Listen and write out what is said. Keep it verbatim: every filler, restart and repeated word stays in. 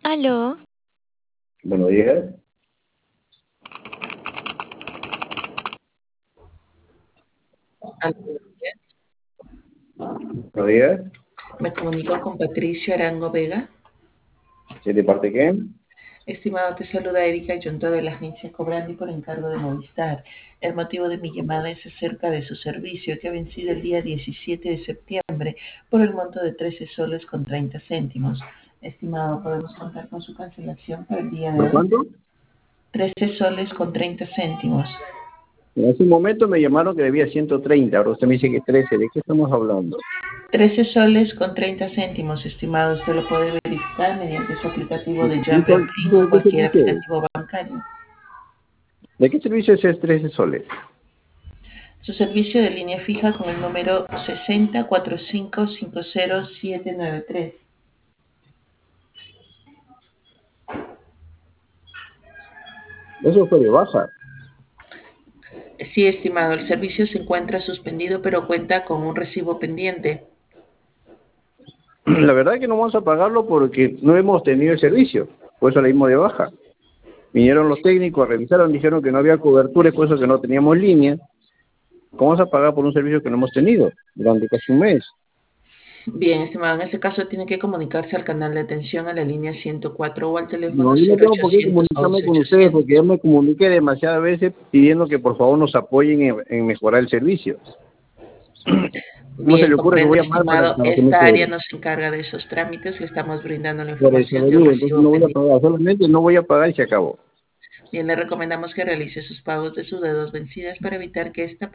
Aló, Buenos días. Aló, buenos días. Buenos días. Me comunico con Patricio Arango Vega. ¿Sí, de parte de quién? Estimado, te saluda Erika Yonto de la agencia Cobrandi por encargo de Movistar. El motivo de mi llamada es acerca de su servicio que ha vencido el día diecisiete de septiembre por el monto de trece soles con treinta céntimos. Estimado, ¿podemos contar con su cancelación para el día de ¿Por hoy? cuánto? trece soles con treinta céntimos. En ese momento me llamaron que debía ciento treinta, ahora usted me dice que trece. ¿De qué estamos hablando? trece soles con treinta céntimos, estimado. Usted lo puede verificar mediante su aplicativo de ¿Y Jumper cuál- Clean o ¿De qué cualquier servicio es? aplicativo bancario. ¿De qué servicio es ese trece soles? Su servicio de línea fija con el número sesenta cuarenta y cinco cincuenta siete noventa y tres. Eso fue de baja. Sí, estimado, el servicio se encuentra suspendido, pero cuenta con un recibo pendiente. La verdad es que no vamos a pagarlo porque no hemos tenido el servicio. Por eso le dimos de baja. Vinieron los técnicos, revisaron, dijeron que no había cobertura y por eso que no teníamos línea. ¿Cómo vamos a pagar por un servicio que no hemos tenido durante casi un mes? Bien, estimado, en ese caso tiene que comunicarse al canal de atención a la línea ciento cuatro o al teléfono No, yo no cero tengo por qué ochocientos comunicarme once con ustedes ochocientos. porque ya me comuniqué demasiadas veces pidiendo que por favor nos apoyen en, en mejorar el servicio. ¿Cómo se Bien, le ocurre que comprendo, voy a llamar para, estimado. para que me Esta área cobren? no se encarga de esos trámites. Le estamos brindando la Por eso información le de un digo, entonces recibo no voy a pendiente. pagar, solamente no voy a pagar y se acabó. Bien, le recomendamos que realice sus pagos de sus deudas vencidas para evitar que esta